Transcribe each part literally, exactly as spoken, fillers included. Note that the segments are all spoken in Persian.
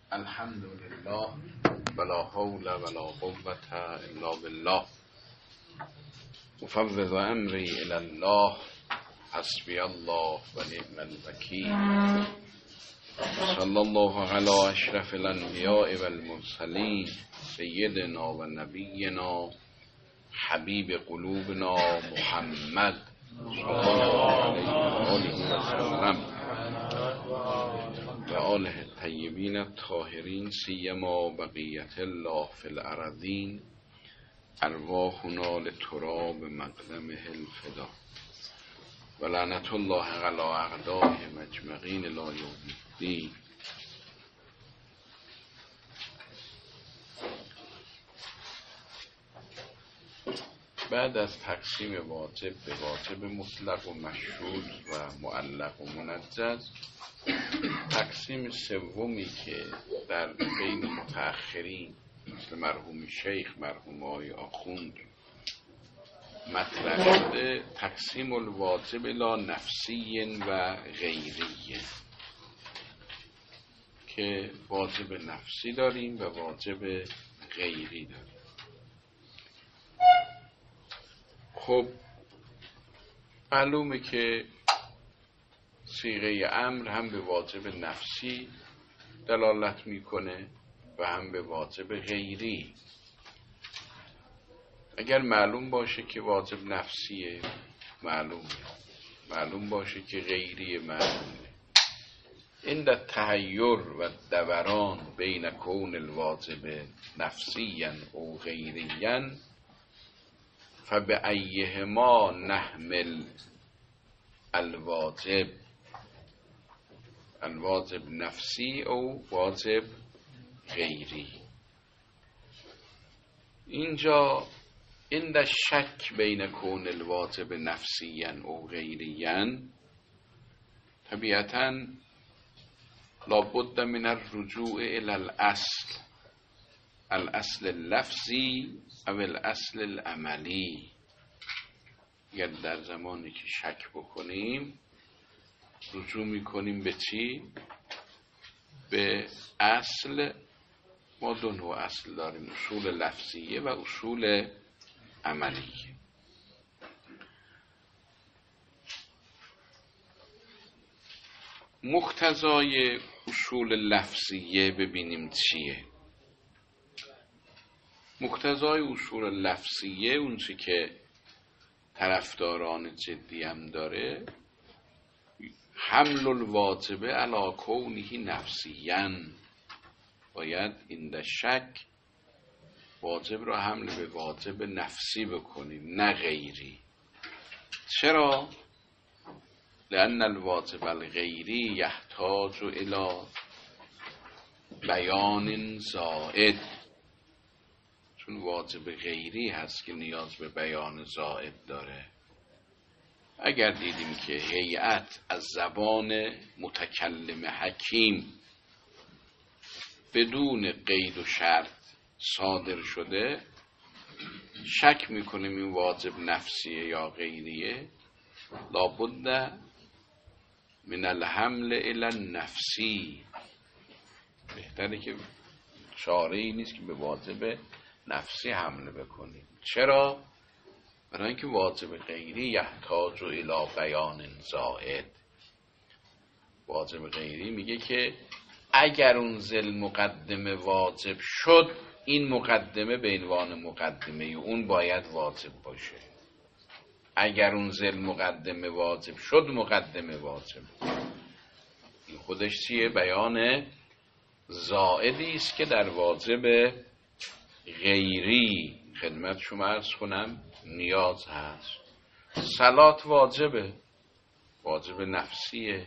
الحمد لله ولا حول ولا قوة الا بالله مفوض امری الی الله حسبی الله و نعم الوکیل صلی الله علی اشرف الانبیاء و المرسلین سیدنا و نبینا حبیب قلوبنا محمد صلی الله علیه و آله و سلم و آله الطیبین الطاهرین سیما بقیت الله فی الارضین ارواحنا لتراب مقدمه الفدا و لعنت الله علی اعدائهم اجمعین الی یوم الدین. بعد از تقسیم واجب به واجب مطلق و مشروط و معلق و منجز، تقسیم سومی که در بین متأخرین مثل مرحوم شیخ، مرحوم آقای آخوند مطرح شده، تقسیم الواجب الی نفسی و غیری، که واجب نفسی داریم و واجب غیری داریم. خب معلومه که صیغه امر هم به واجب نفسی دلالت میکنه و هم به واجب غیری. اگر معلوم باشه که واجب نفسیه معلومه، معلوم باشه که غیری معلومه. این در تحیر و دوران بین کون الواجب نفسیا او غیریا فبأیهما نحمل الواجب، الواجب نفسی او واجب غیری. اینجا این در شک بین کون الواجب نفسیا او غیریا طبیعتاً لابد من الرجوع الى الاصل، الاصل اللفظی او الاصل العملی. اگر در زمانی که شک بکنیم رجوع میکنیم به چی؟ به اصل. ما دو نوع اصل داریم، اصول لفظیه و اصول عملیه. مقتضای اصول لفظیه ببینیم چیه. مقتضای اصول لفظیه اون چی که طرفداران جدی هم داره، حمل الواجب علی کونه نفسیاً، باید این در شک واجب را حمل به واجب نفسی بکنیم نه غیری. چرا؟ لأن الواجب الغیری یحتاج الی بیان زائد، چون واجب غیری هست که نیاز به بیان زائد داره. اگر دیدیم که هیئت از زبان متکلم حکیم بدون قید و شرط صادر شده، شک میکنیم این واجب نفسیه یا غیریه، لابد من الحمل الی النفسی. بهتره که چاره‌ای نیست که به واجب نفسی حمله بکنیم. چرا؟ برای اینکه واجب غیری یحتاج الی بیان زائد. واجب غیری میگه که اگر اون زل مقدمه واجب شد، این مقدمه به عنوان مقدمه اون باید واجب باشه. اگر اون زل مقدمه واجب شد، مقدمه واجب. این خودش چیه؟ بیان زائدی است که در واجب غیری خدمت شما عرض کنم نیاز هست. صلات واجبه، واجب نفسیه،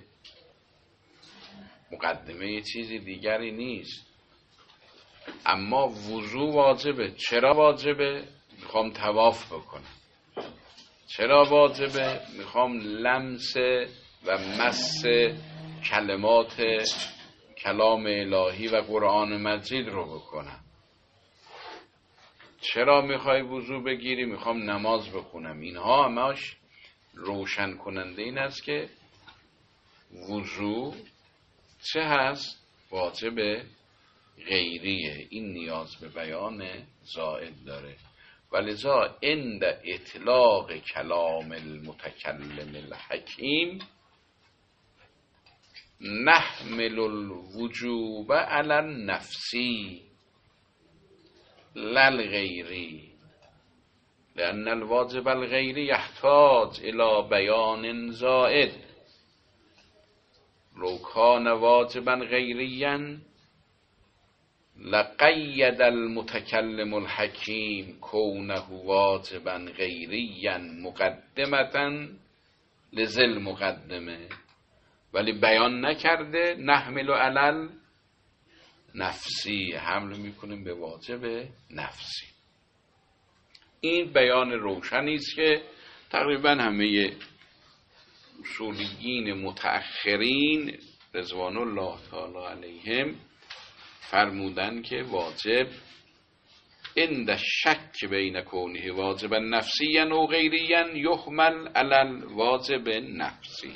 مقدمه یه چیزی دیگری نیست. اما وضو واجبه. چرا واجبه؟ میخوام طواف بکنم. چرا واجبه؟ میخوام لمس و مس کلمات کلام الهی و قرآن مجید رو بکنم. چرا میخوای وضو بگیری؟ میخوام نماز بخونم. اینها همش روشن کننده این است که وضو چه هست؟ واجب غیریه، این نیاز به بیان زائد داره. ولذا عند اطلاق کلام المتکلم الحکیم نحمل الوجوب علی النفسی لا الغیری لأن الواجب الغیری یحتاج الی بیان زائد لو کان واجبا غیریا لقید المتکلم الحکیم کونه واجبا غیریا مقدمتا لذل مقدمه، ولی بیان نکرده نحمل علل نفسی، حمل میکنیم به واجب نفسی. این بیان روشنی است که تقریبا همه اصولیین متأخرین رضوان الله تعالی علیهم فرمودن که واجب عند شک بین کونه واجب نفسی و غیریا یحمل علی الواجب نفسی.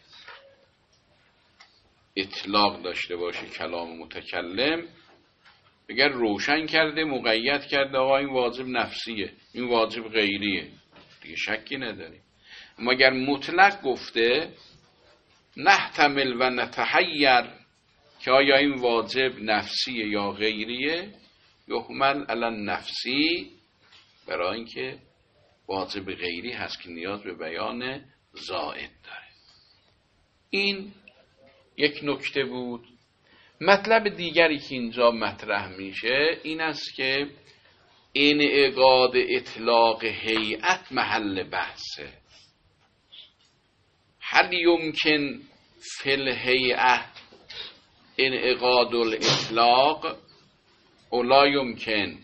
اطلاق داشته باشه کلام متکلم، اگر روشن کرده مقید کرده آقا این واجب نفسیه این واجب غیریه دیگه شکی نداریم. اما اگر مطلق گفته نحتمل و نتحیر که آیا این واجب نفسیه یا غیریه، یحمل علی نفسی، برای اینکه واجب غیری هست که نیاز به بیان زائد داره. این یک نکته بود. مطلب دیگری که اینجا مطرح میشه این است که انعقاد اطلاق هیئت محل بحثه. هل یمکن فی الهیئه انعقاد الاطلاق او لا یمکن؟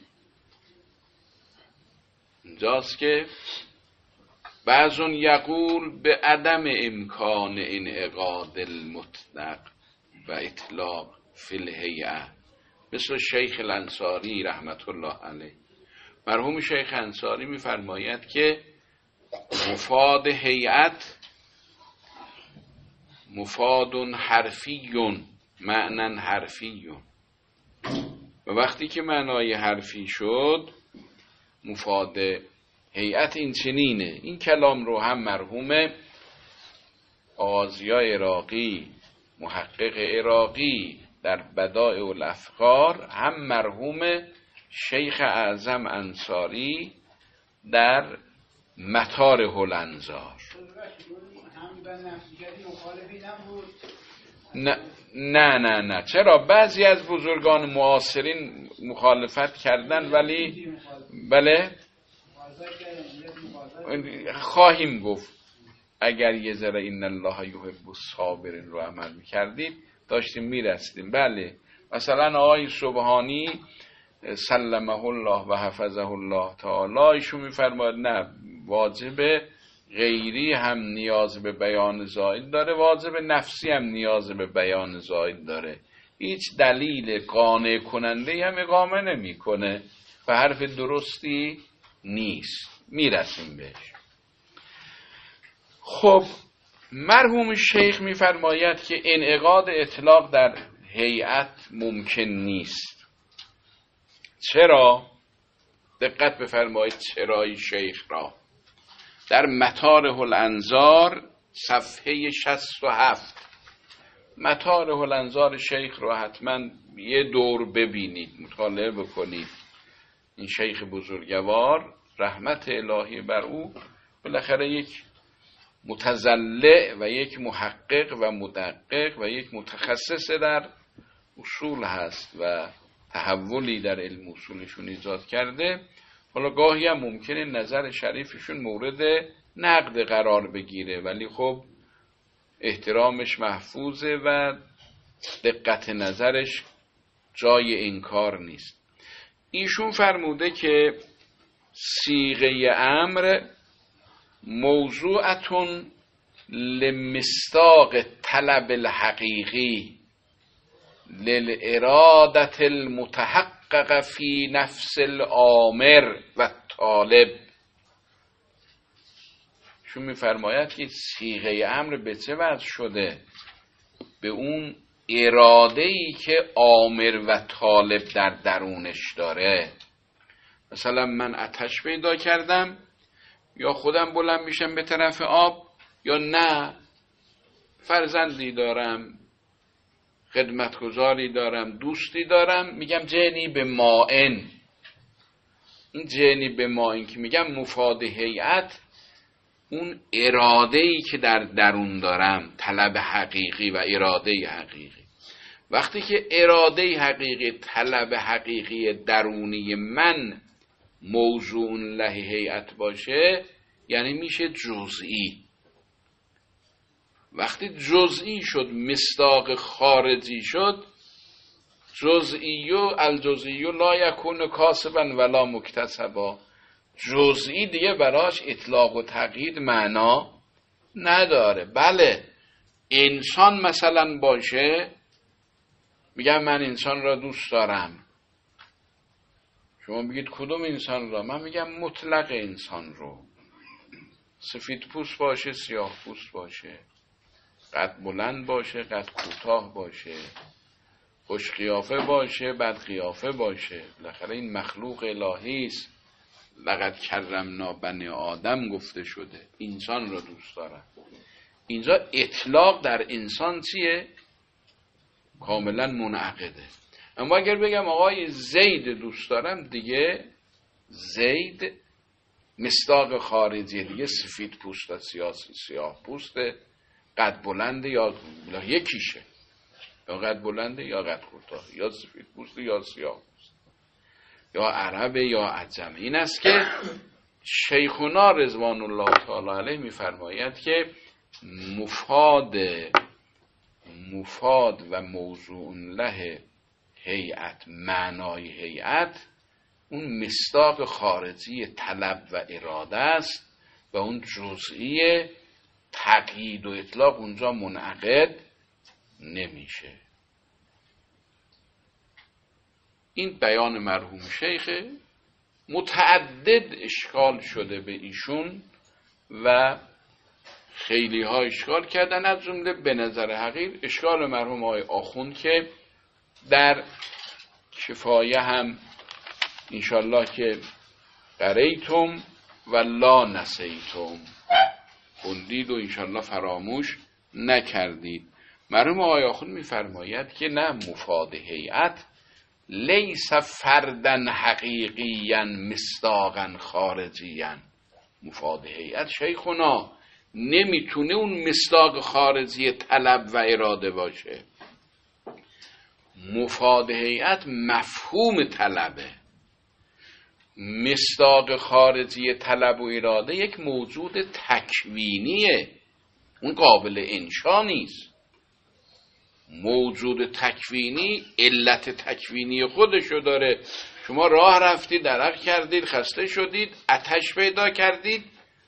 اینجاست که بعضون یقول به عدم امکان انعقاد المطلق و اطلاق فی الهیئه، مثل شیخ الانصاری رحمت الله علیه. مرحوم شیخ انصاری می‌فرماید که مفاد هیئت مفاد حرفی معنی حرفی، و وقتی که معنای حرفی شد مفاد هیئت این چنینه. این کلام رو هم مرحوم آغازیای عراقی محقق عراقی در بدائع الافکار، هم مرحوم شیخ اعظم انصاری در مطار هلنزار. نه نه نه نه چرا؟ بعضی از بزرگان معاصرین مخالفت کردن، ولی بله خواهیم گفت اگر یه ذره این الله یحب الصابرین رو عمل میکردید داشتیم میرسیدیم. بله مثلا آقای سبحانی سلمه الله و حفظه الله تعالی ایشون میفرماید نه، واجب غیری هم نیاز به بیان زائد داره، واجب نفسی هم نیاز به بیان زائد داره. هیچ دلیل قانع کننده هم اقامه نمیکنه و حرف درستی نیست. میرسیم بهش. خب مرحوم شیخ میفرماید که انعقاد اطلاق در هیئت ممکن نیست. چرا؟ دقت بفرمایید چرای شیخ را. در مطار الانظار صفحه شصت و هفت، مطار الانظار شیخ رو حتما یه دور ببینید، مطالعه بکنید. این شیخ بزرگوار رحمت الهی بر او بالاخره یک متزلع و یک محقق و مدقق و یک متخصص در اصول هست و تحولی در علم اصولشون ایجاد کرده. حالا گاهی هم ممکنه نظر شریفشون مورد نقد قرار بگیره، ولی خب احترامش محفوظه و دقت نظرش جای انکار نیست. ایشون فرموده که صیغه امر موضوعتون لمستاق طلب الحقیقی للارادت المتحقق فی نفس الامر و طالب. شون میفرماید که صیغه امر به چه وجه شده؟ به اون اراده‌ای که آمر و طالب در درونش داره. مثلا من آتش پیدا کردم، یا خودم بلند میشم به طرف آب، یا نه فرزندی دارم، خدمتگزاری دارم، دوستی دارم، میگم جنی به مائن. این جنی به مائن که میگم مفاد هیئت، اون اراده‌ای که در درون دارم، طلب حقیقی و اراده حقیقی. وقتی که اراده حقیقی، طلب حقیقی درونی من موضوع له هیئت باشه، یعنی میشه جزئی. وقتی جزئی شد، مصداق خارجی شد، جزئی و الجزئی لا یکون کاسبا ولا مکتسبا، جزئی دیگه براش اطلاق و تقیید معنا نداره. بله انسان مثلا باشه، میگم من انسان را دوست دارم، شما میگید کدوم انسان را؟ من میگم مطلق انسان رو، سفید پوست باشه، سیاه پوست باشه، قد بلند باشه، قد کوتاه باشه، خوش قیافه باشه، بد قیافه باشه، بالاخره این مخلوق الهی است. لقد کرمنا بنی آدم گفته شده، انسان را دوست دارم. اینجا اطلاق در انسان چیه؟ کاملا منعقده. اما اگر بگم آقای زید دوست دارم، دیگه زید مصداق خارجی، دیگه سفید پوسته، سیاسی سیاه پوسته، قد بلنده یا یکیشه، یا قد بلنده یا قد کوتاه، یا سفید پوسته یا سیاه پوسته، یا عربه یا عجمه. این است که شیخنا رضوان الله تعالی علیه میفرماید که مفاد مفاد و موضوع له هیئت، معنای هیئت، اون مصداق خارجی طلب و اراده است و اون جزئی تقیید و اطلاق اونجا منعقد نمیشه. این بیان مرحوم شیخ، متعدد اشکال شده به ایشون و خیلی ها اشکال کردن، از جمله به نظر حقیر اشکال مرحوم آقای آخوند که در کفایه هم انشالله که قریتم و لا نسیتم، خوندید و انشالله فراموش نکردید. مرحوم آقای آخوند میفرماید که نه، مفاد هیئت لیس فردن حقیقیا مصداقا خارجیا. مفاد هیئت شیخنا نمیتونه اون مصداق خارجی طلب و اراده باشه. مفاد هیئت مفهوم طلبه. مصداق خارجی طلب و اراده یک موجود تکوینیه، اون قابل انشا نیست. موجود تکوینی علت تکوینی خودشو داره. شما راه رفتید، درک کردید، خسته شدید، آتش پیدا کردید،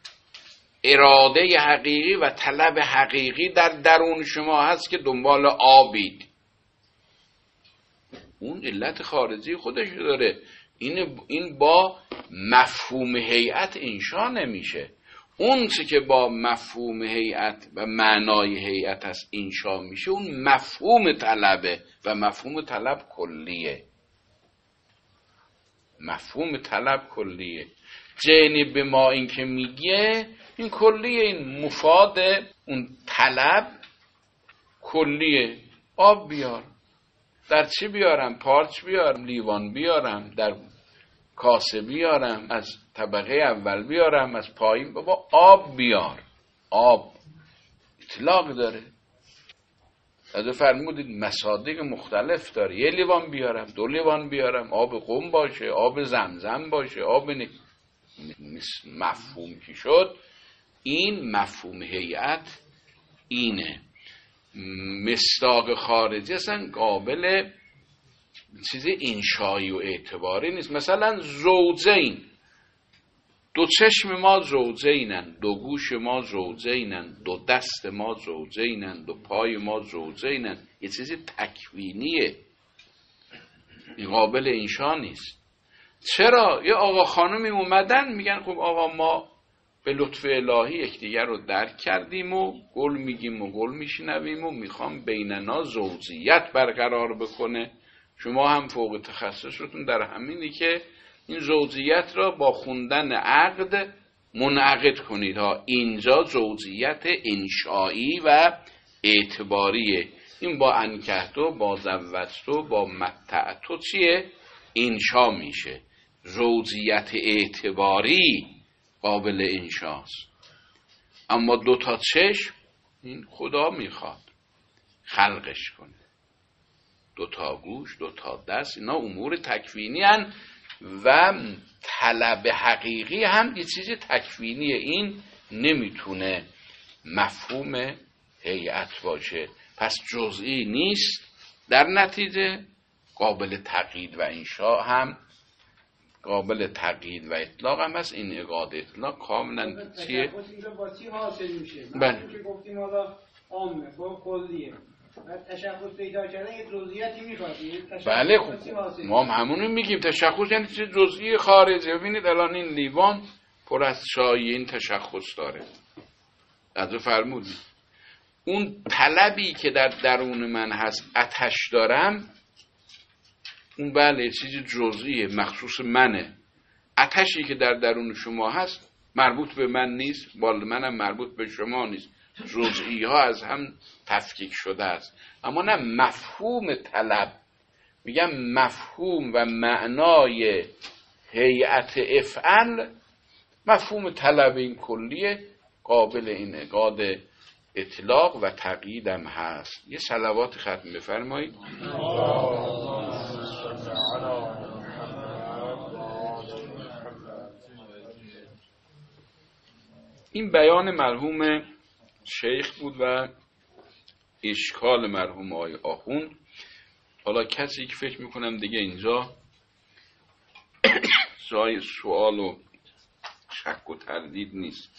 اراده حقیقی و طلب حقیقی در درون شما هست که دنبال آبید، اون علت خارجی خودشو داره. این این با مفهوم هیئت انشا نمیشه. اون چه که با مفهوم هیئت و معنای هیئت هست انشا میشه، اون مفهوم طلبه و مفهوم طلب کلیه. مفهوم طلب کلیه. جنی به ما این که میگه این کلیه، این مفاد اون طلب کلیه. آب بیار، در چی بیارم؟ پارچ بیارم، لیوان بیارم، در کاسه بیارم، از طبقه اول بیارم، از پایین، بابا آب بیار. آب اطلاق داره. از فرمودید مصادیق مختلف داره. یه لیوان بیارم، دو لیوان بیارم، آب قم باشه، آب زمزم باشه، آب ن... مفهوم کی شد. این مفهوم هیئت اینه. مصداق خارجی اصلا قابل چیزی انشایی و اعتباری نیست. مثلا زوجین، دو چشم ما زوجینن، دو گوش ما زوجینن، دو دست ما زوجینن، دو پای ما زوجینن، یه چیزی تکوینیه، این قابل انشا نیست. چرا؟ یه آقا خانمی اومدن میگن خب آقا ما به لطف الهی یکدیگر رو درک کردیم و گل میگیم و گل میشنویم و میخوام بیننا زوجیت برقرار بکنه. شما هم فوق تخصصتون در همینی که این زوجیت را با خوندن عقد منعقد کنید ها. اینجا زوجیت انشایی و اعتباریه. این با انکحتو، با زوجتو، با متعتو چیه؟ انشا میشه. زوجیت اعتباری قابل انشاست. اما دو تا چشم این خدا میخواد خلقش کنه. دو تا گوش، دو تا دست، اینا امور تکوینی هن و طلب حقیقی هم یه چیز تکوینیه. این نمیتونه مفهوم هیئت باشه، پس جزئی نیست. در نتیجه قابل تقیید و انشاء هم قابل تقیید و اطلاق هم هست. این اقاد اطلاق کاملا چیه؟ اینجا با چی حاصل میشه؟ بله. که گفتیم حالا عامه با کلیه. تشخص پیدا کردن یه جزئیاتی میخواد. بله خب ما هم همونو میگیم. تشخص یعنی چیز جزئی خارجی. ببینید الان این لیوان پر از شایعه این تشخص داره. از فرمودید اون طلبی که در درون من هست، آتش دارم، اون بله چیز جزئیه، مخصوص منه. آتشی که در درون شما هست مربوط به من نیست، بال منم مربوط به شما نیست. جزئی ها از هم تفکیک شده است. اما نه مفهوم طلب، میگم مفهوم و معنای هیئت افعل، مفهوم طلب این کلیه، قابل این اقاد اطلاق و تقیید هم هست. یه صلوات ختم بفرمایید. این بیان مرحوم شیخ بود و اشکال مرحوم آقای آخوند. حالا کسی که فکر میکنم دیگه اینجا جای سوال و شک و تردید نیست.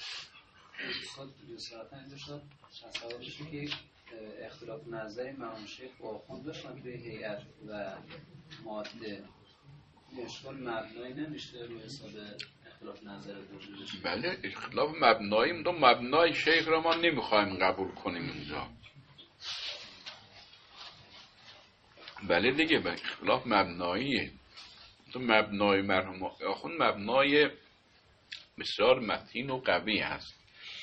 اختلاف نظری مرحوم شیخ با آخوند داشتن به هیئت و ماده، اشکال مبنایی نمیشه روی حساب اختلاف نظر وجودش؟ بله اختلاف مبنایی، دو مبنای شیخ را ما نمیخوایم قبول کنیم اینجا. بله دیگه به اختلاف مبناییه. تو مبنای مرحوم آخوند مبنای بسیار متین و قوی هست.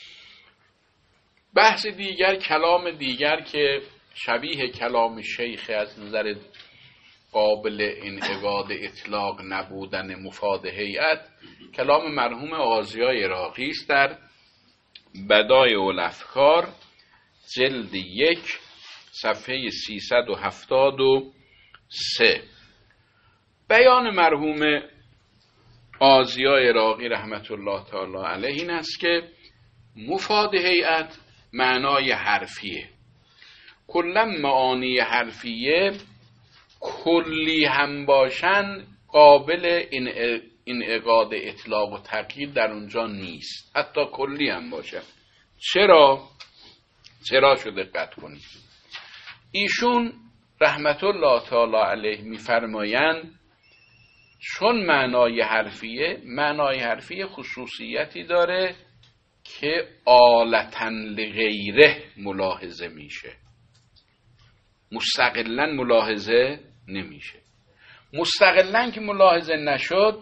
بحث دیگر، کلام دیگر که شبیه کلام شیخ از نظر قابل انعقاد اطلاق نبودن مفاد هیئت، کلام مرحوم آغازیای عراقی است در بدایع الافکار جلد یک صفحه سیصد و هفتاد و سه. بیان مرحوم آغازیای عراقی رحمت الله تعالی علیه این است که مفاد هیئت معنای حرفیه. کلا معانی حرفیه کلی هم باشن قابل انعقاد اطلاق و تقیید در اونجا نیست، حتی کلی هم باشن. چرا؟ چرا شو دقت کنید. ایشون رحمت الله تعالی علیه میفرمایند چون معنای حرفیه، معنای حرفیه خصوصیتی داره که آلتن لغیره ملاحظه میشه، مستقلاً ملاحظه نمیشه. مستقلاً که ملاحظه نشد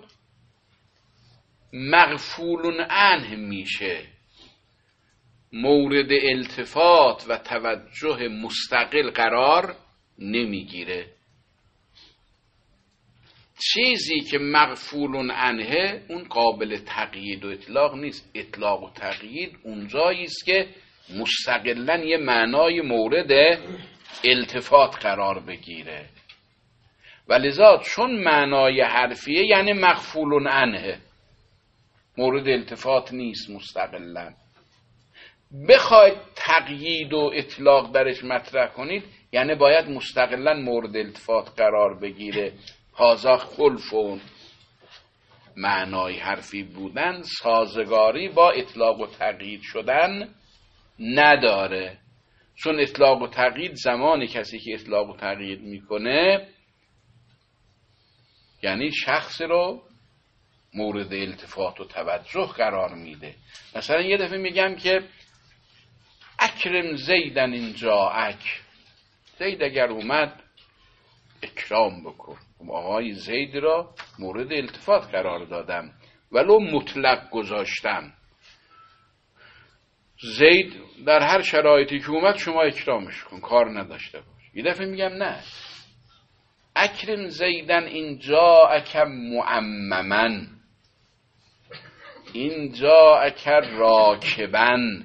مغفول عنه میشه، مورد التفات و توجه مستقل قرار نمیگیره. چیزی که مغفول عنه اون قابل تقیید و اطلاق نیست. اطلاق و تقیید اونجایی است که مستقلاً یه معنای مورد التفات قرار بگیره. ولذا چون معنای حرفیه یعنی مغفول عنه، مورد التفات نیست مستقلاً. بخواید تقیید و اطلاق درش مطرح کنید یعنی باید مستقلاً مورد التفات قرار بگیره. هازا خلفون، معنای حرفی بودن سازگاری با اطلاق و تقیید شدن نداره. چون اطلاق و تقیید، زمانی کسی که اطلاق و تقیید میکنه یعنی شخص رو مورد التفات و توجه قرار میده. مثلا یه دفعه میگم که اکرم زیدن اینجا، اک زید اگر اومد اکرام بکن. آقای زید را مورد التفات قرار دادم ولو مطلق گذاشتم. زید در هر شرایطی که اومد شما اکرامش کن، کار نداشته باش. یه دفعه میگم نه، اکرم زیدن اینجا اکم معممن، اینجا اکر راکبن.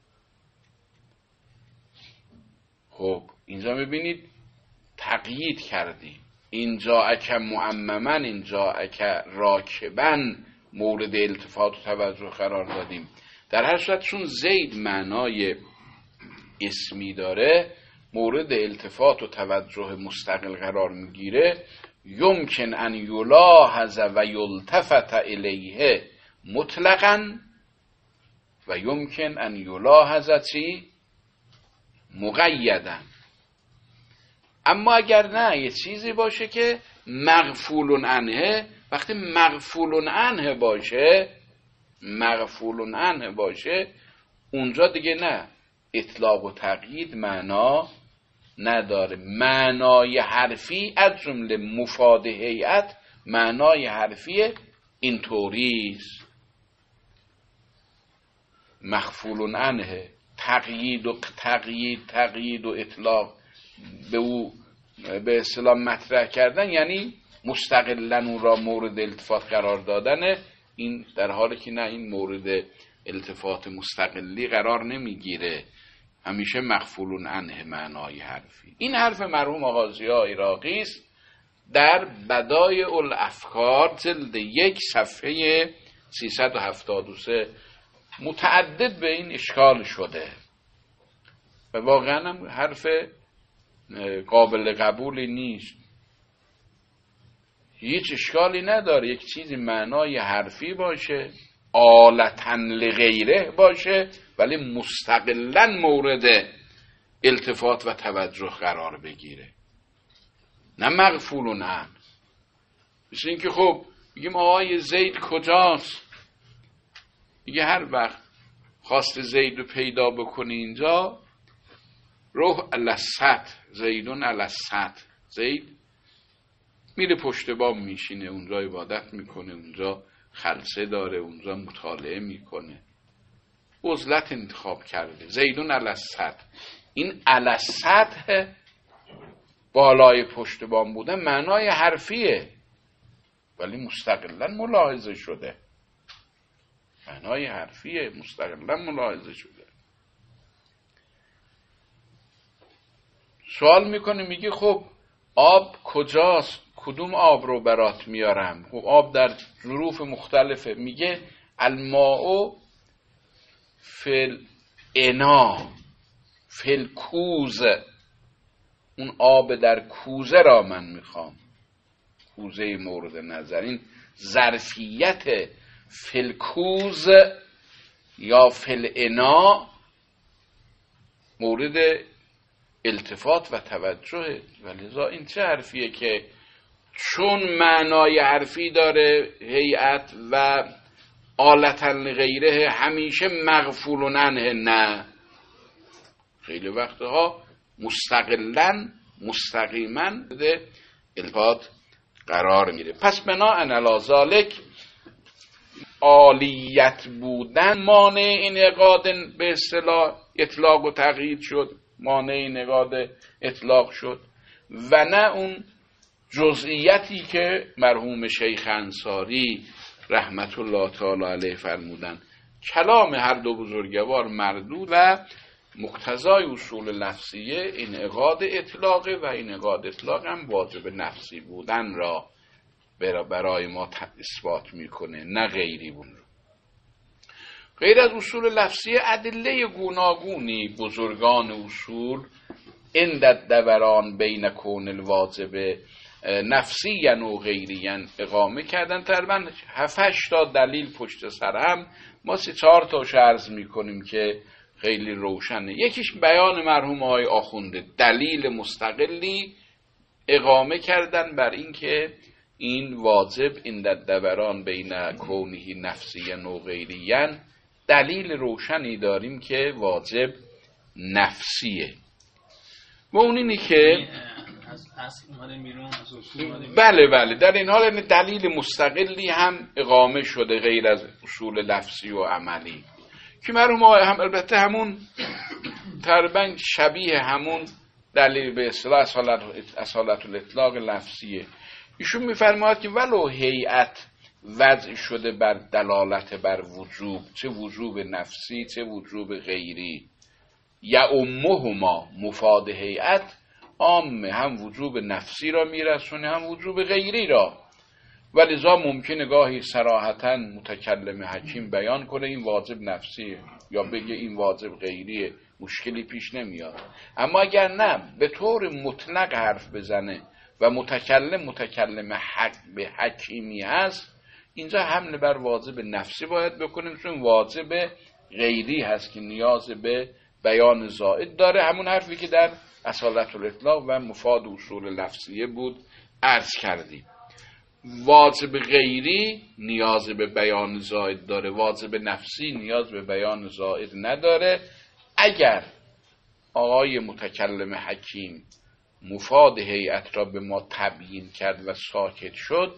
خب اینجا میبینید تقیید کردی، اینجا اکم معممن، اینجا اکر راکبن مورد التفات و توجه قرار دادیم. در هر صورت چون زید معنای اسمی داره مورد التفات و توجه مستقل قرار میگیره. یمکن ان یلاحظ و یلتفت الیه مطلقاً و یمکن ان یلاحظ چی؟ مقیداً. اما اگر نه یه چیزی باشه که مغفول عنه، وقتی مغفول عنه باشه مغفول عنه باشه اونجا دیگه نه، اطلاق و تقیید معنا نداره. معنای حرفی از جمله مفاد هیئت معنای حرفی اینطوریست، مغفول عنه. تقیید و تقیید تقیید و اطلاق به او به اصطلاح مطرح کردن یعنی مستقلاً اون را مورد التفات قرار دادن. این در حالی که نه، این مورد التفات مستقلی قرار نمیگیره، همیشه مغفول عنه معنای حرفی. این حرف مرحوم آقا ضیا عراقی است در بدایع الافکار جلد یک صفحه سیصد و هفتاد و سه. متعدد به این اشکال شده و واقعا هم حرف قابل قبولی نیست، هیچ اشکالی نداره یک چیزی معنای حرفی باشه، آلتاً لغیره باشه، ولی مستقلاً مورد التفات و توجه قرار بگیره، نه مغفول عنه. مثل این که خب بگیم آقای زید کجاست، میگه هر وقت خواست زید رو پیدا بکنی اینجا روح الاسط، زیدون الاسط، زید میره پشت بام میشینه، اونجا عبادت میکنه، اونجا خلسه داره، اونجا مطالعه میکنه، عزلت انتخاب کرده. زیدون الاسط، این الاسط بالای پشت بام بودن معنای حرفیه ولی مستقلا ملاحظه شده، معنای حرفیه مستقلا ملاحظه شده. سوال میکنه میگه خب آب کجاست، کدوم آب رو برات میارم؟ خب آب در ظروف مختلفه. میگه الماء فل انا فل کوزه، اون آب در کوزه را من میخوام، کوزه مورد نظر. این ظرفیت فل کوز یا فل انا مورد التفات و توجه. ولذا این چه حرفیه که چون معنای حرفی داره هیئت و آلتاً غیره همیشه مغفول عنه؟ نه، خیلی وقتها مستقلاً مستقیماً به التفات قرار میره. پس بناء علی ذالک عالیت بودن مانع انعقاد به اصطلاح اطلاق و تقیید شد، مانع انعقاد اطلاق شد، و نه اون جزئیاتی که مرحوم شیخ انصاری رحمت الله تعالی علیه فرمودن. کلام هر دو بزرگوار مردود و مقتضای اصول لفظیه انعقاد اطلاقه و انعقاد اطلاق هم واجب نفسی بودن را برای ما اثبات میکنه، نه غیری بودن. غیر از اصول لفظیه ادله گوناگونی بزرگان اصول اندد دوران بین کون الواجب نفسی و غیری اقامه کردن. تقریبا هفت تا دلیل پشت سر هم، ما سه چهار تاش عرض میکنیم که خیلی روشنه. یکیش بیان مرحوم آقای آخونده، دلیل مستقلی اقامه کردن بر این که این واجب این در دوران بین کونهی نفسی و غیریان دلیل روشنی داریم که واجب نفسیه و اون اینی که از اصل اومده بیرون، از اصول اومده بیرون. بله بله در این حال دلیل مستقلی هم اقامه شده غیر از اصول لفظی و عملی که مرحوم هم البته همون تقریبا شبیه همون دلیل به اصطلاح اصالت اصالت الاطلاق لفظیه. ایشون میفرماید که ولو هیئت وضع شده بر دلالت بر وجوب، چه وجوب نفسی چه وجوب غیری، یا امهما مفاد هیئت عامه، هم وجوب نفسی را میرسونه هم وجوب غیری را، ولذا ممکنه گاهی صراحتاً متکلم حکیم بیان کنه این واجب نفسیه یا بگه این واجب غیریه، مشکلی پیش نمیاد. اما اگر نه به طور مطلق حرف بزنه و متکلم متکلم حق به حکیمی هست، اینجا حمل بر واجب نفسی باید بکنیم چون واجب غیری هست که نیاز به بیان زائد داره. همون حرفی که در اصالت الاطلاق و مفاد اصول لفظیه بود عرض کردیم. واجب غیری نیاز به بیان زائد داره، واجب نفسی نیاز به بیان زائد نداره. اگر آقای متکلم حکیم مفاد هیئت را به ما تبیین کرد و ساکت شد،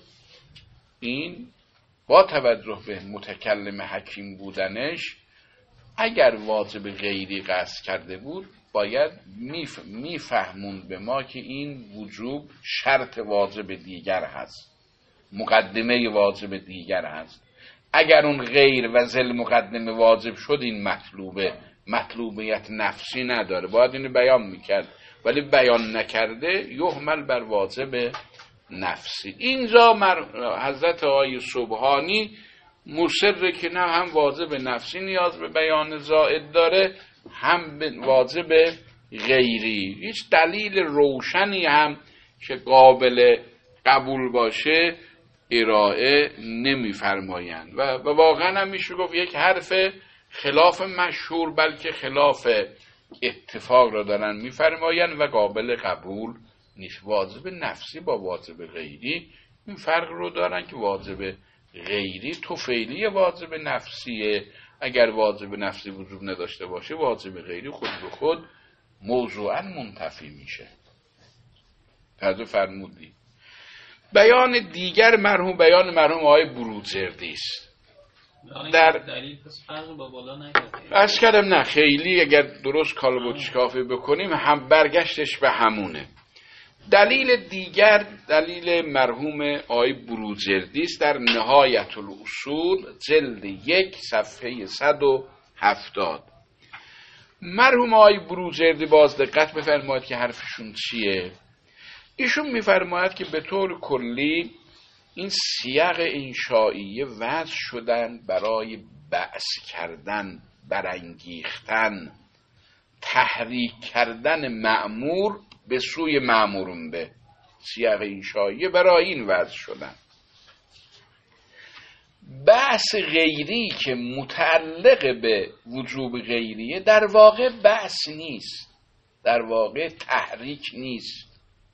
این با توجه به متکلم حکیم بودنش اگر واجب غیری قصد کرده بود باید میف... میفهمون به ما که این وجوب شرط واجب دیگر هست، مقدمه واجب دیگر هست. اگر اون غیر و ذل مقدمه واجب شد این مطلوبه، مطلوبیت نفسی نداره، باید اینو بیان میکرد، ولی بیان نکرده یحمل بر واجب نفسی. اینجا مر... حضرت آقای سبحانی مصر که نه هم واجب نفسی نیاز به بیان زائد داره هم به واجب غیری. هیچ دلیل روشنی هم که قابل قبول باشه ارائه نمیفرمایند و, و واقعا هم میشه گفت یک حرف خلاف مشهور بلکه خلاف اتفاق را دارن میفرمایند و قابل قبول نیست. واجب نفسی با واجب غیری این فرق رو دارن که واجب غیری طفیلی واجب نفسیه، اگر واجب نفسی وجود نداشته باشه واجب غیری خود به خود موضوعا منتفی میشه. توجه فرمودی. بیان دیگر مرحوم بیان مرحوم آقای بروجردی است. در دلیل پس فرق با بالا نکرده. عرض کردم نه خیلی اگر درست کالبوچکافی بکنیم هم برگشتش به همونه. دلیل دیگر دلیل مرحوم آقای بروجردی است در نهایت الاصول جلد یک صفحه صد و هفتاد. مرحوم آقای بروجردی باز دقت بفرمایید که حرفشون چیه. ایشون میفرماید که به طور کلی این سیاق انشائیه وضع شدن برای بأس کردن، برانگیختن، تحریک کردن مأمور به سوی مأمورون به. سیاق انشائیه برای این وضع شدن. بأس غیری که متعلق به وجوب غیریه در واقع بأس نیست، در واقع تحریک نیست.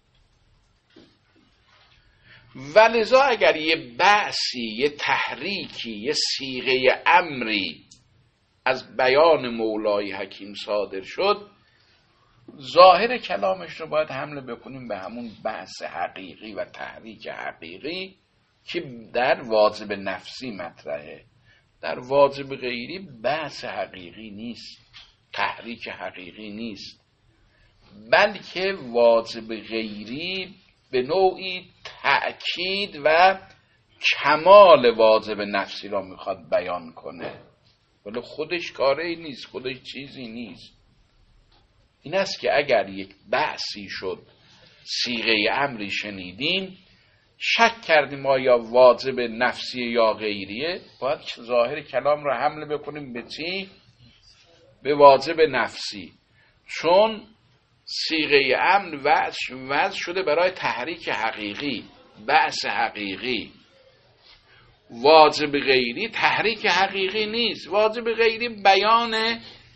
ولذا اگر یه بأسی، یه تحریکی، یه صیغه امری از بیان مولای حکیم صادر شد، ظاهر کلامش رو باید حمله بکنیم به همون بحث حقیقی و تحریک حقیقی که در واجب نفسی مطرحه. در واجب غیری بحث حقیقی نیست، تحریک حقیقی نیست، بلکه واجب غیری به نوعی تأکید و کمال واجب نفسی را میخواد بیان کنه، ولی خودش کاری نیست، خودش چیزی نیست. این است که اگر یک بحثی شد، صیغه امری شنیدیم، شک کردیم آیا واجب نفسی یا غیریه، باید ظاهر کلام را حمله بکنیم به چی؟ به واجب نفسی، چون صیغه امر وضع شده برای تحریک حقیقی، بحث حقیقی. واجب غیری تحریک حقیقی نیست، واجب غیری بیان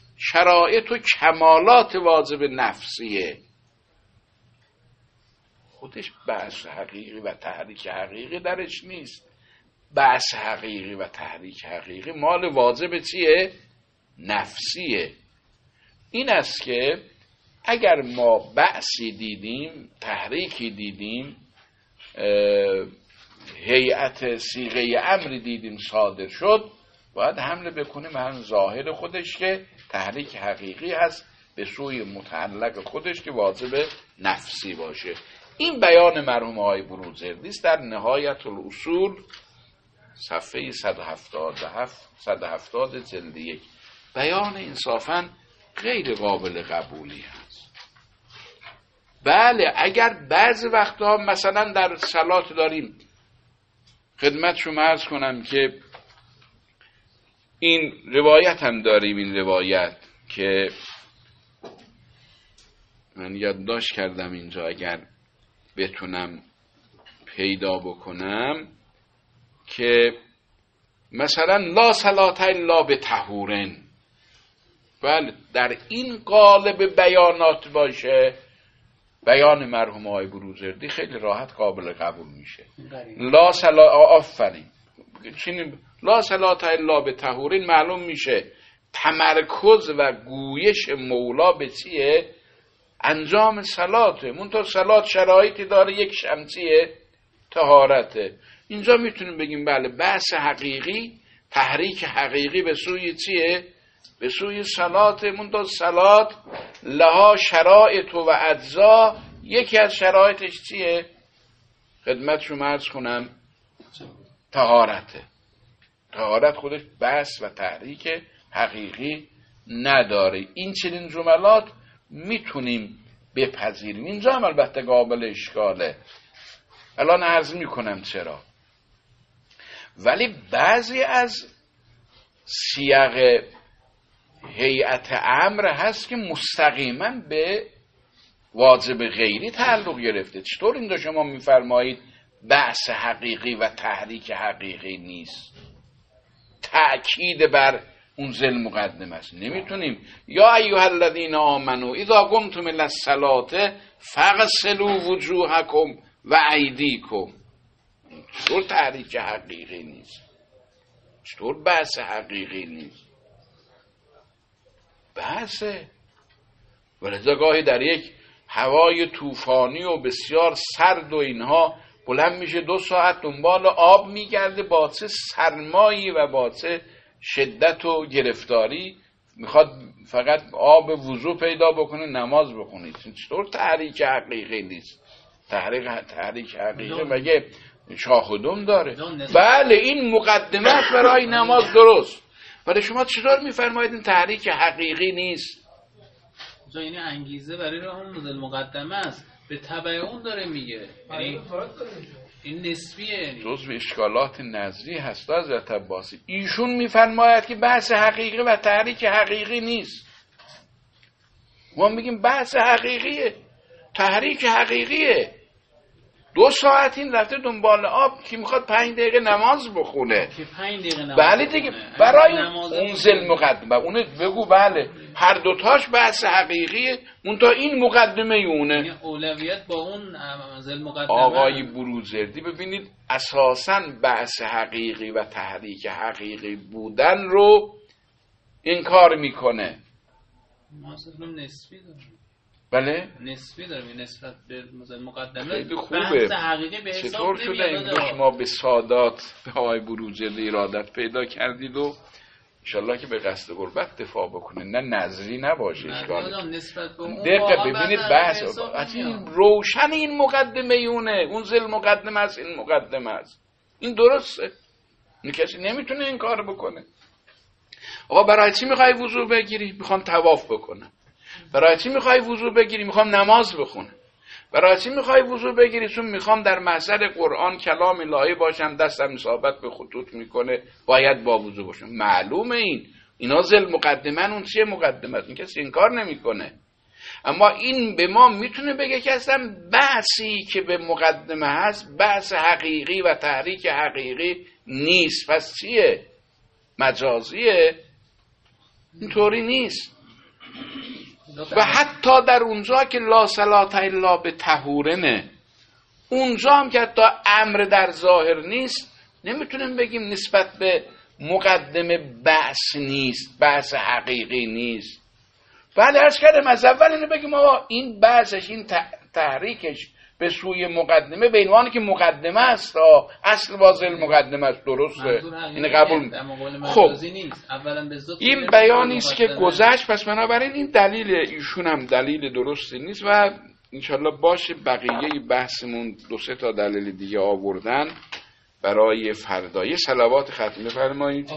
شرایط و کمالات واجب نفسیه. خودش بحث حقیقی و تحریک حقیقی درش نیست. بحث حقیقی و تحریک حقیقی مال واجب چیه؟ نفسیه. این است که اگر ما بحثی دیدیم، تحریکی دیدیم، هیئت صیغه امری دیدیم صادر شد، باید حمله بکنیم به هم ظاهر خودش که تحریک حقیقی هست به سوی متعلق خودش که واجب نفسی باشه. این بیان مرحوم آقای بروجردی است در نهایت الاصول صفحه صد و هفتاد و هفت صد و هفتاد جلد یک. بیان انصافاً غیر قابل قبولی هست. بله اگر بعض وقتها مثلا در صلات داریم، خدمت شما عرض کنم که این روایت هم داریم، این روایت که من یادداشت کردم اینجا اگر بتونم پیدا بکنم، که مثلا لا صلاة الا بطهورن، بله در این قالب بیانات باشه، بیان مرحوم آقای بروجردی خیلی راحت قابل قبول میشه. لا صلاة آفرین چنین لا صلاة الا بطهورن معلوم میشه تمرکز و گویش مولا به چیه؟ انجام صلاته. منتها صلات شرایطی داره، یک شمسیه طهارته. اینجا میتونیم بگیم بله بحث حقیقی، تحریک حقیقی به سوی چیه؟ به سوی صلات. منتها صلات لها شرایط و اجزا، یکی از شرایطش چیه؟ خدمت شما عرض کنم طهارته. طهارت خودش بحث و تحریک حقیقی نداره. این چنین جملات میتونیم بپذیریم. اینجا هم البته قابل اشکاله، الان عرض میکنم چرا. ولی بعضی از سیاق هیئت امر هست که مستقیما به واجب غیری تعلق گرفته. چطور اینجا شما میفرمایید بحث حقیقی و تحریک حقیقی نیست؟ تأکید بر اون ذل مقدم است. نمیتونیم یا ایها الذین آمنوا اذا قمتم الی الصلاة فاغسلوا وجوهکم و ایدیکم. چطور تحریک حقیقی نیست؟ چطور بحث حقیقی نیست؟ بحثه. ولذا گاهی در یک هوای طوفانی و بسیار سرد و اینها بلند میشه دو ساعت دنبال آب میگرده، با چه سرمایی و با چه شدت و گرفتاری میخواد فقط آب وضو پیدا بکنه نماز بخونید. چطور تحریک حقیقی نیست؟ تحریک تحریک حقیقی مگه شاخ و دم داره؟ بله این مقدمه برای نماز درست، ولی شما چطور میفرمایید این تحریک حقیقی نیست؟ جا یعنی انگیزه برای راه اون مدل مقدمه است، به تبع اون داره میگه، یعنی این نسبیه. یعنی جزو اشکالات نظری هست حضرت عباسی. ایشون میفرماید که بحث حقیقی و تحریک حقیقی نیست. ما میگیم بحث حقیقیه، تحریک حقیقیه. دو ساعت این رفته دنبال آب که میخواد پنج دقیقه نماز بخونه. که پنج دقیقه نماز بله دیگه برای اون ذل مقدمه اونه بگو. بله هر دوتاش بحث حقیقیه، اون تا این مقدمه اونه. یعنی اولویت با اون ذل مقدمه. آقای بروجردی ببینید اساساً بحث حقیقی و تحریک حقیقی بودن رو انکار میکنه. ما اصلا نسبی داریم. بله نسبی داریم، نسبت به ذل مقدمه. خیلی خوبه. چطور شده امروز ما به سادات به آقای بروجردی ارادت پیدا کردید و انشالله که به قصد غربت دفاع بکنه، نه نظری نباشه. اشکال دقیقه ببینید بحث از این روشن این مقدمه اونه، اون ذل مقدمه است، این مقدمه است، این درسته، این کسی نمیتونه این کار بکنه. آقا برای چی میخوای وضو بگیری؟ میخوام طواف بکنم. برای چی میخوای وضو بگیری؟ میخوام نماز بخونم. برای چی میخوای وضو بگیری؟ چون میخوام در محضر قرآن کلام الهی باشم، دستم اصابت به خطوط میکنه، باید با وضو باشم. معلومه این اینا ذل مقدمن. اون چیه مقدمه؟ این کسی انکار نمیکنه. اما این به ما میتونه بگه که اصلا بحثی که به مقدمه هست بحث حقیقی و تحریک حقیقی نیست. پس چیه؟ مجازیه؟ اینطوری نیست. و حتی در اونجا که لا صلاة الا بطهورنه، اونجا هم که تا امر در ظاهر نیست، نمیتونیم بگیم نسبت به مقدمه بحث نیست، بحث حقیقی نیست. بله عرض کردم از اول اینو بگیم آقا این بحثش، این تحریکش به سوی مقدمه به عنوانی که مقدمه است، اصل واضح مقدمه است، درسته، این قبول. خب این بیانی است که گذشت، پس بنابراین این دلیل ایشون هم دلیل درستی نیست و انشالله باشه بقیه بحثمون دو سه تا دلیل دیگه آوردن برای فردای. صلوات ختم فرمایید.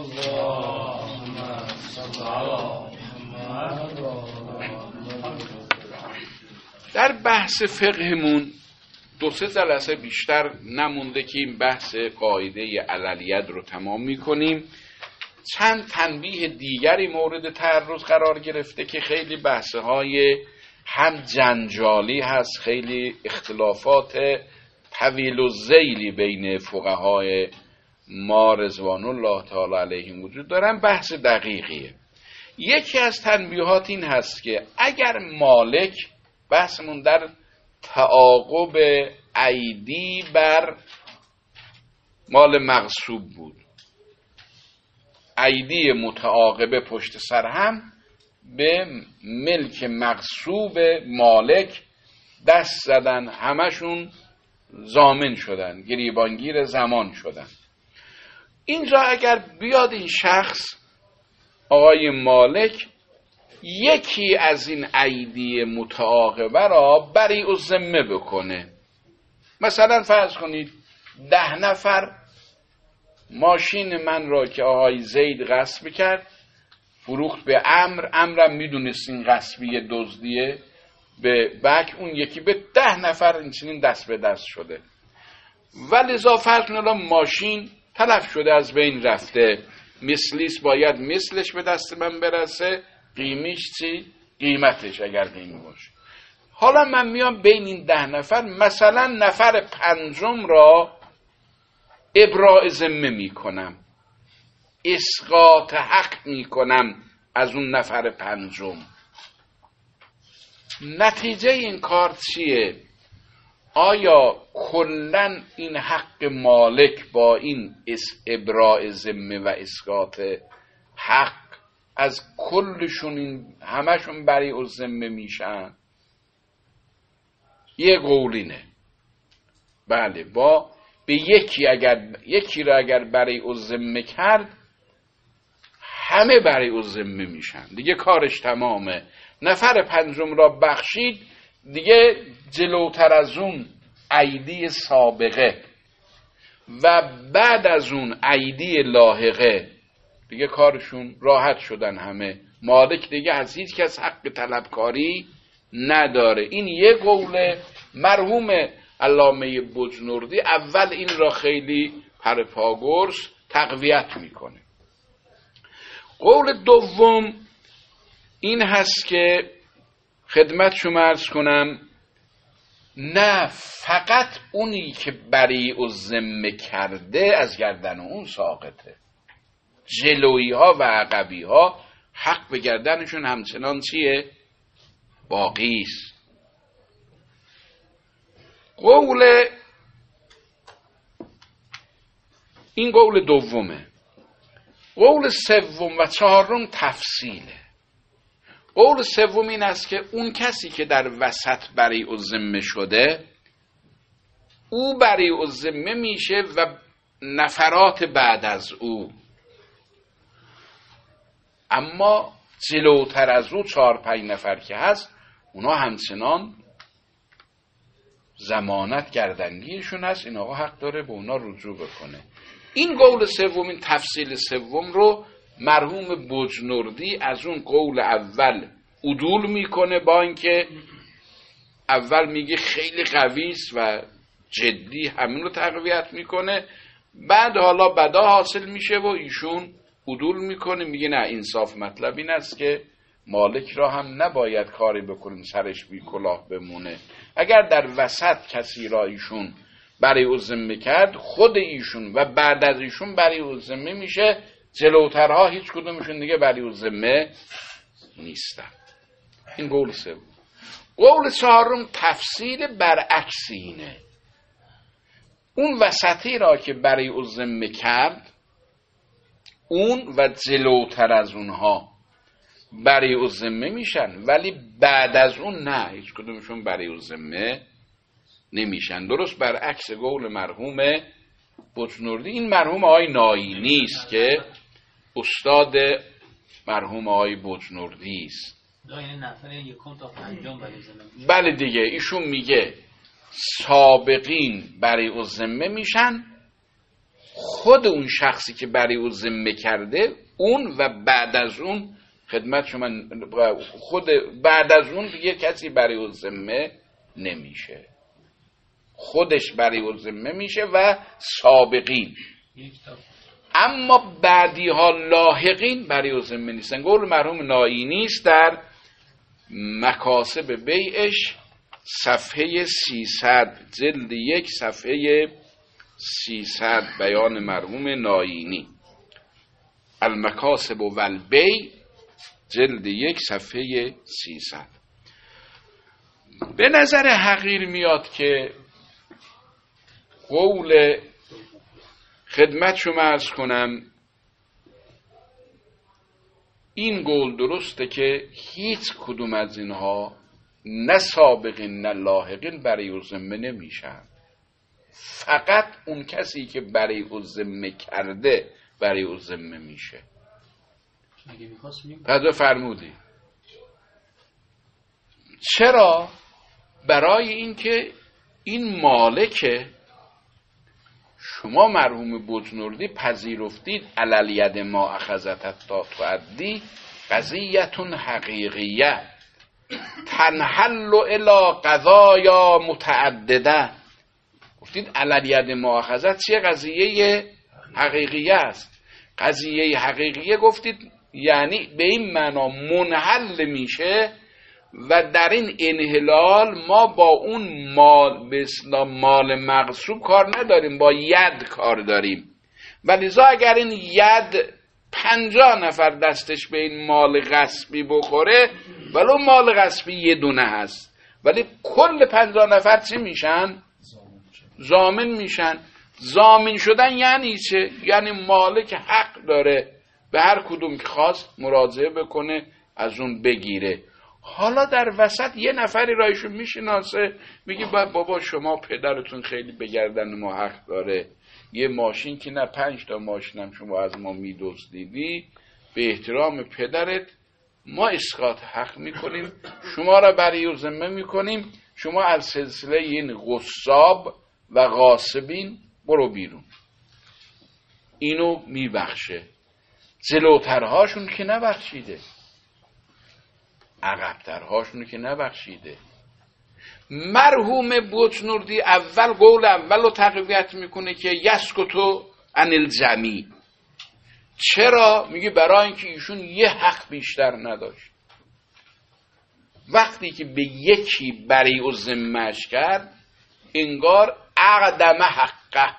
در بحث فقهمون دو سه جلسه بیشتر نمونده که این بحث قاعده عللیت رو تمام میکنیم. چند تنبیه دیگری مورد تعرض قرار گرفته که خیلی بحث‌های هم جنجالی هست، خیلی اختلافات طویل و ذیلی بین فقهای ما رضوان الله تعالی علیهم وجود دارن. بحث دقیقیه. یکی از تنبیهات این هست که اگر مالک، بحثمون در تعاقب عیدی بر مال مغصوب بود، عیدی متعاقبه پشت سر هم به ملک مغصوب مالک دست زدن، همشون ضامن شدن، گریبانگیر زمان شدن. اینجا اگر بیاد این شخص آقای مالک یکی از این عیدی متعاقبه را بری الذمه بکنه، مثلا فرض کنید ده نفر ماشین من را که آقای زید غصب کرد فروخت به عمرو، عمرو میدونست این غصبی دزدیه، به بک اون یکی به ده نفر این دست به دست شده و لذا فرض کنید ماشین تلف شده، از بین رفته، مثلیس باید مثلش به دست من برسه، قیمش چی؟ قیمتش اگر قیمه باشه. حالا من میام بین این ده نفر مثلا نفر پنجم را ابراء ذمه میکنم، اسقاط حق میکنم از اون نفر پنجم. نتیجه این کار چیه؟ آیا کلن این حق مالک با این ابراء ذمه و اسقاط حق از کلشون این همشون بری الذمه میشن؟ یه قولینه. بله، با به یکی اگر یکی را اگر بری الذمه کرد همه بری الذمه میشن، دیگه کارش تمامه. نفر پنجم را بخشید، دیگه جلوتر از اون عیدی سابقه و بعد از اون عیدی لاحقه دیگه کارشون راحت شدن همه. مالک دیگه از هیچ کس حق طلبکاری نداره. این یه قول مرحوم علامه بجنوردی اول این را خیلی پرپاگرس تقویت میکنه. قول دوم این هست که خدمت شما عرض کنم، نه فقط اونی که بری الذمه کرده از گردن اون ساقطه، جلویی ها و عقبی ها حق به گردنشون همچنان چیه؟ باقی است. قول این قول دومه. قول سوم و چهارم تفصیله. قول سوم این است که اون کسی که در وسط بری الذمه شده او بری الذمه میشه و نفرات بعد از او، اما جلوتر از او چهار پنج نفر که هست اونا همچنان ضمانت گردنگیشون هست، این آقا حق داره به اونا رجوع بکنه. این قول سوم، این تفصیل سوم رو مرحوم بجنوردی از اون قول اول عدول میکنه، با اینکه اول میگه خیلی قوی است و جدی همین رو تقویت میکنه، بعد حالا بدا حاصل میشه و ایشون عدول میکنه، میگه نه انصاف مطلب این است که مالک را هم نباید کاری بکنیم سرش بی کلاه بمونه. اگر در وسط کسی را ایشون بری الذمه کرد، خود ایشون و بعد از ایشون بری الذمه میشه، جلوترها هیچ کدومشون دیگه بری الذمه نیستن. این قول سوم. قول چهارم تفصیل برعکس اینه. اون وسطی را که برای او ذمه کرد، اون و جلوتر از اونها برای او ذمه میشن، ولی بعد از اون نه، هیچ کدومشون برای او ذمه نمیشن. درست برعکس قول مرحوم بجنوردی. این مرحوم آقای ناینی است که استاد مرحوم آقای بجنوردی است. یعنی نفر یکم تا پنجم برای ذمه. بله دیگه، ایشون میگه سابقین برای او ذمه میشن، خود اون شخصی که برای او ذمه کرده اون و بعد از اون خدمت شما خود بعد از اون دیگه کسی برای او ذمه نمیشه، خودش برای او ذمه میشه و سابقین. اما بعدی ها لاحقین برای او ذمه نیستن. قول مرحوم ناینی است در مکاسب بیعش صفحه سیصد، جلد یک صفحه سیصد، بیان مرحوم ناینی، المکاسب و البیع، جلد یک صفحه سیصد. به نظر حقیر میاد که قول خدمت شما عرض کنم این قول درسته که هیچ کدوم از اینها نه سابقین نه لاحقین برای او ذمه نمیشن، فقط اون کسی که برای او ذمه کرده برای او ذمه میشه. پس فرمودی چرا؟ برای اینکه این مالک شما مرحوم بجنوردی پذیرفتید علالید ما اخذت تا تعدی قضیتون حقیقیه تنحل الی قضایا متعدده. گفتید علالید ما اخذت چیه؟ قضیه حقیقیه است. قضیه حقیقیه گفتید یعنی به این معنا منحل میشه و در این انحلال ما با اون مال به اصطلاح مال مغصوب کار نداریم، با ید کار داریم. ولذا اگر این ید پنجاه نفر دستش به این مال غصبی بخوره ولو مال غصبی یه دونه هست، ولی کل پنجاه نفر چی میشن؟ ضامن میشن. ضامن شدن یعنی چه؟ یعنی مالک حق داره به هر کدوم که خواست مراجعه بکنه از اون بگیره. حالا در وسط یه نفری رایشون میشناسه میگه بابا شما پدرتون خیلی به گردن ما حق داره، یه ماشین که نه پنج تا ماشینم شما از ما میدزدیدی، به احترام پدرت ما اسقاط حق میکنیم، شما را برای او ذمه میکنیم، شما از سلسله این غصاب و غاصبین برو بیرون. اینو میبخشه. جلوترهاشون که نبخشیده، عقبترهاشون که نبخشیده. مرحوم بجنوردی اول قول اول رو تقویت میکنه که یسکتو عن الجمی. چرا؟ میگه برای اینکه ایشون یه حق بیشتر نداشت. وقتی که به یکی برای او ذمه‌اش کرد انگار اقدم حقه،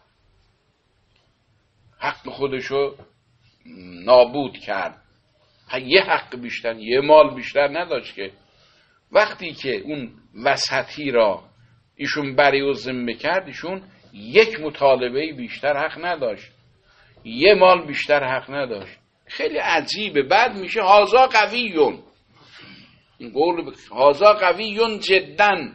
حق خودشو نابود کرد. یه حق بیشتر، یه مال بیشتر نداشت که. وقتی که اون وسطی را ایشون برای او ذمه کرد ایشون یک مطالبه بیشتر حق نداشت، یه مال بیشتر حق نداشت. خیلی عجیبه. بعد میشه هازا قویون، این قول هازا قویون جدن،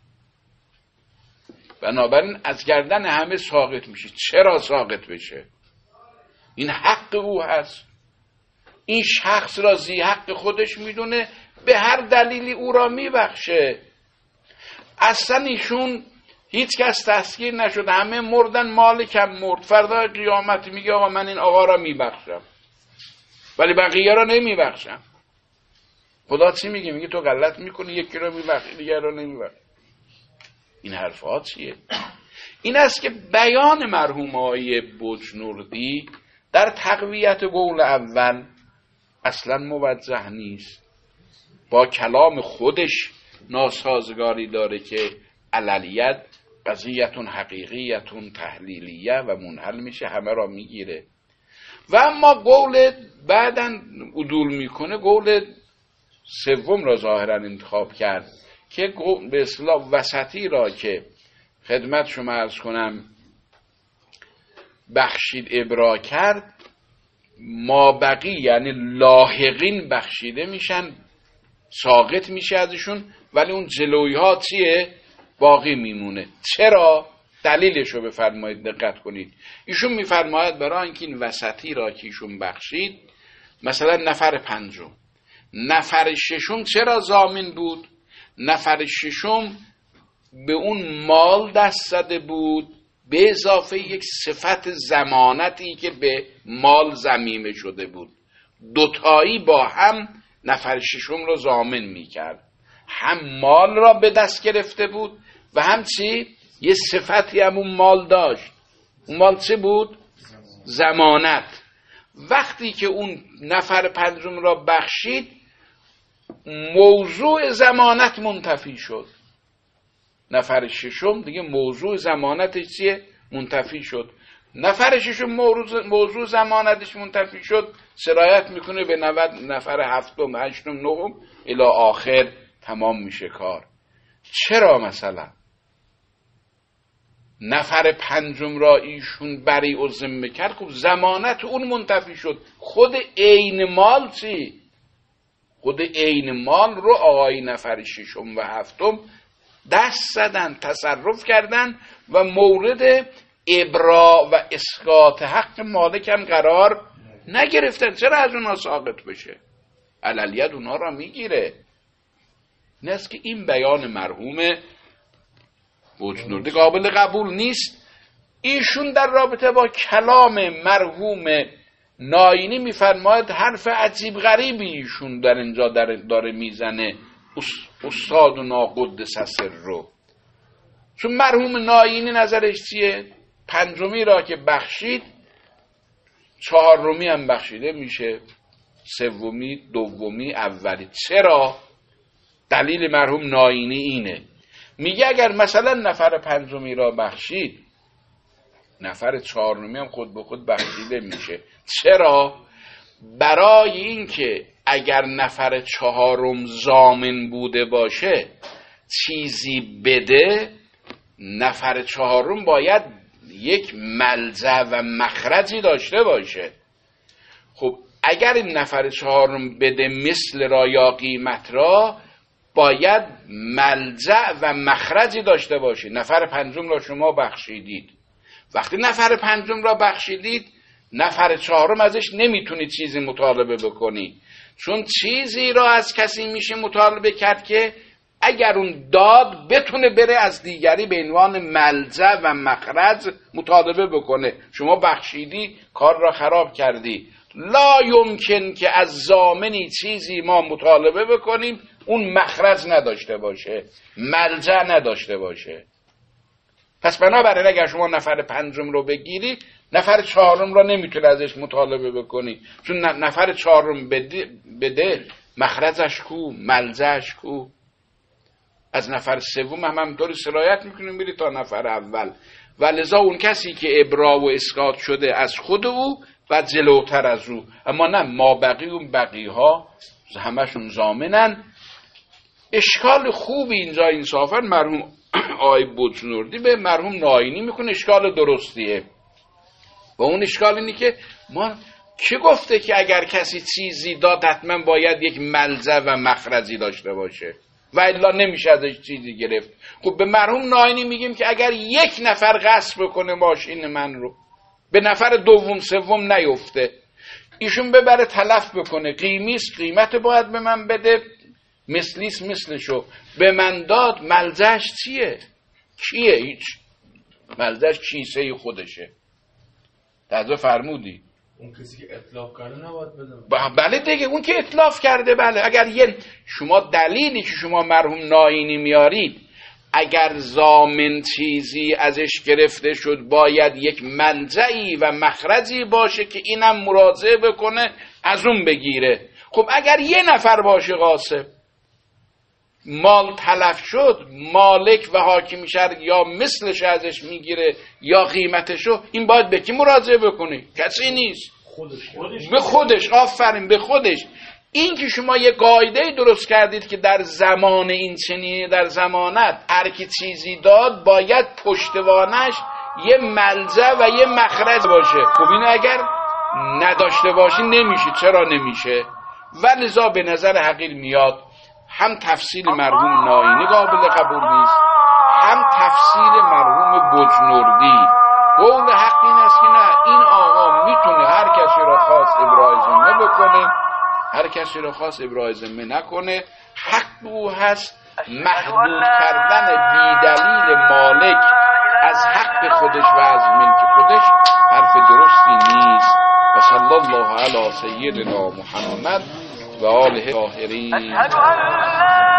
بنابراین از گردن همه ساقط میشه. چرا ساقط بشه؟ این حق او هست. این شخص را زی حق خودش میدونه، به هر دلیلی او را میبخشه. اصلا ایشون هیچ کس تسخیر نشد، همه مردن، مالکم مرد. فردا قیامت میگه آقا من این آقا را میبخشم ولی بقیه را نمیبخشم. خدا چی میگه؟ میگه تو غلط میکنی، یکی را میبخشی دیگر را نمیبخشی. این حرفات چیه؟ این است که بیان مرحوم آقای بجنوردی در تقویت قول اول اصلا موجه نیست، با کلام خودش ناسازگاری داره که علالید قضیتون حقیقیتون تحلیلیه و منحل میشه، همه را میگیره. و اما قول بعدن عدول میکنه، قول سوم را ظاهرا انتخاب کرد که به اصطلاح وسطی را که خدمت شما عرض کنم بخشید ابرا کرد، ما بقی یعنی لاحقین بخشیده میشن، ساقط میشه ازشون، ولی اون جلوی ها چیه؟ باقی میمونه. چرا؟ دلیلش رو بفرمایید، دقت کنید. ایشون میفرماید برای اینکه این وسطی را که ایشون بخشید، مثلا نفر پنجم، نفر ششم چرا ضامن بود؟ نفر ششم به اون مال دست زده بود به اضافه یک صفت ضمانتی که به مال ضمیمه شده بود. دوتایی با هم نفر ششم رو ضامن میکرد، هم مال را به دست گرفته بود و هم چی؟ یه صفتی هم اون مال داشت. اون مال چه بود؟ ضمانت. وقتی که اون نفر پنجم را بخشید، موضوع ضمانت منتفی شد. نفر ششم دیگه موضوع ضمانتش چیه؟ منتفی شد. نفر ششم موضوع ضمانتش منتفی شد، سرایت میکنه به نفر هفتم، هشتم، نهم الی آخر، تمام میشه کار. چرا مثلا نفر پنجم را ایشون بری و ذمه کرد؟ خب ضمانت اون منتفی شد. خود عین مال چی؟ خود عین مال رو آقای نفر ششم و هفتم دست زدن، تصرف کردن و مورد ابرا و اسقاط حق مالک هم قرار نگرفتن. چرا از اونها ساقط بشه؟ علالید اونها را میگیره. این است که این بیان مرحوم بوجنوردی قابل قبول نیست. ایشون در رابطه با کلام مرحوم ناینی میفرماید حرف عجیب غریبی ایشون در اینجا داره میزنه، استاد و ناقدس سر رو. چون مرحوم ناینی نظرش چیه؟ پنجمی را که بخشید، چهارمی هم بخشیده میشه، سومی، دومی، اولی. چرا؟ دلیل مرحوم ناینی اینه، میگه اگر مثلا نفر پنجمی را بخشید، نفر چهارمی هم خود به خود بخشیده میشه. چرا؟ برای اینکه اگر نفر چهارم ضامن بوده باشه چیزی بده، نفر چهارم باید یک ملجأ و مخرجی داشته باشه. خب اگر این نفر چهارم بده مثل را یا قیمت را، باید ملجأ و مخرجی داشته باشه. نفر پنجم را شما بخشیدید، وقتی نفر پنجم را بخشیدید، نفر چهارم ازش نمیتونی چیزی مطالبه بکنی، چون چیزی را از کسی میشه مطالبه کرد که اگر اون داد بتونه بره از دیگری به عنوان ملجأ و مخرج مطالبه بکنه. شما بخشیدی، کار را خراب کردی. لا یمکن که از ضامنی چیزی ما مطالبه بکنیم اون مخرج نداشته باشه، ملجأ نداشته باشه. پس بنابراین اگر شما نفر پنجم رو بگیری، نفر چهارم رو نمیتونی ازش مطالبه بکنی، چون نفر چهارم بده, بده مخرجش کو، ملجأش کو. از نفر سوم هم همطوری سرایت میکنیم میری تا نفر اول. و لذا اون کسی که ابرا و اسقاط شده از خود او و جلوتر از او، اما نه ما بقی اون بقی ها همشون ضامنن. اشکال خوبی اینجا انصافا مرحوم آقای بوجنوردی به مرحوم ناینی میکنه، اشکال درستیه. و اون اشکال اینی که ما کی گفته که اگر کسی چیزی داد حتما باید یک ملجأ و مخرجی داشته باشه و الا نمیشه ازش چیزی گرفت؟ خب به مرحوم ناینی میگیم که اگر یک نفر غصب کنه ماشین من رو، به نفر دوم سوم نیفته، ایشون ببره تلف بکنه، قیمیس قیمت باید به من بده، مثلیس مثلشو به من داد، ملجأش چیه؟ چیه؟ هیچ. ملجأش کیسه خودشه. تازه فرمودی اون کسی که اطلاف کرده نباید بده. بله دیگه، اون که اطلاف کرده. بله اگر یه شما دلیلی که شما مرحوم ناینی میارید، اگر ضامن چیزی ازش گرفته شد باید یک ملجأی و مخرجی باشه که اینم مراجعه بکنه از اون بگیره. خب اگر یه نفر باشه غاصب، مال تلف شد، مالک و حاکم شهر یا مثلش ازش میگیره یا قیمتشو، این باید به کی مراجعه بکنه؟ کسی نیست. خودش خودش به خودش. آفرین، به خودش. این که شما یه قاعده درست کردید که در زمان این چنینه، در زمانت هر کی چیزی داد باید پشتوانش یه ملجأ و یه مخرج باشه. خب اینو اگر نداشته باشی نمیشه. چرا نمیشه؟ ولذا به نظر حقیر میاد هم تفصیل مرحوم ناینی قابل قبول نیست، هم تفصیل مرحوم بجنوردی. قول حق این است که نه، این آقا میتونه هر کسی را خواست ابراز ذمه بکنه، هر کسی را خواست ابراز ذمه نکنه. حق او هست محدود کردن بیدلیل مالک از حق خودش و از ملک خودش حرف درستی نیست. و صلی الله علی سیدنا محمد و آله الطاهرین.